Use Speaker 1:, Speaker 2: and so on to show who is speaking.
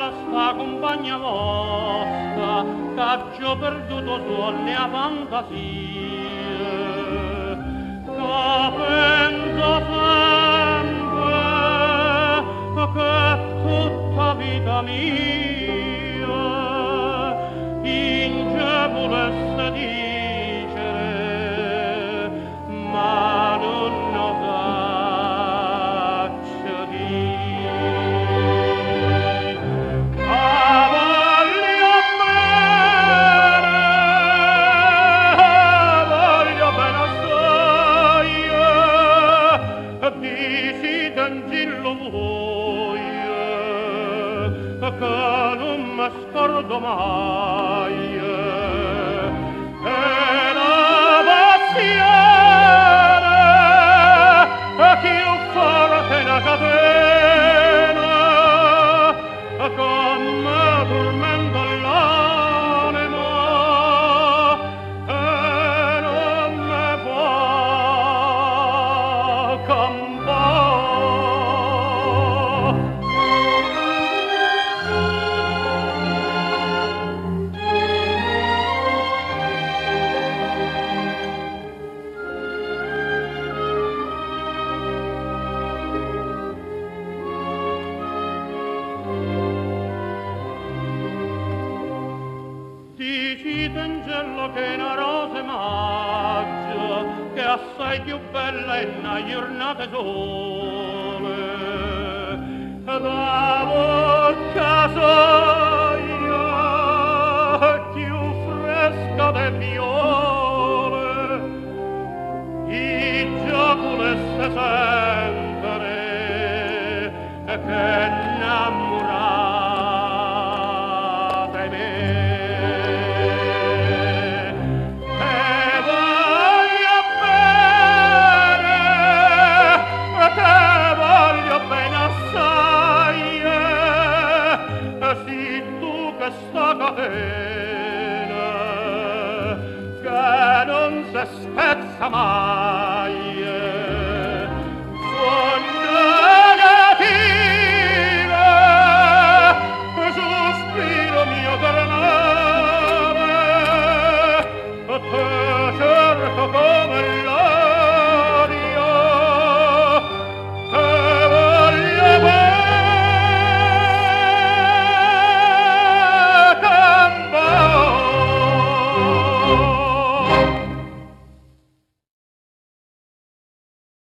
Speaker 1: casa sta compagna vostra, che ho perduto sulle a fantasia, che penso sempre che tutta vita mia in che volesse dicere, ma non lo faccio dire. Ah, voglio bene assai, dici d'angillo voi, che non mi scordo mai, e la passione più forte una catena, come tormenta l'anima, e non me può campare. Dici d'angelo che è una rosa maggio, che è assai più bella in una giornata sole, la bocca soia più fresca de viole, i gioco volesse sempre che innamorata è me. Questa catena che non si spezza mai.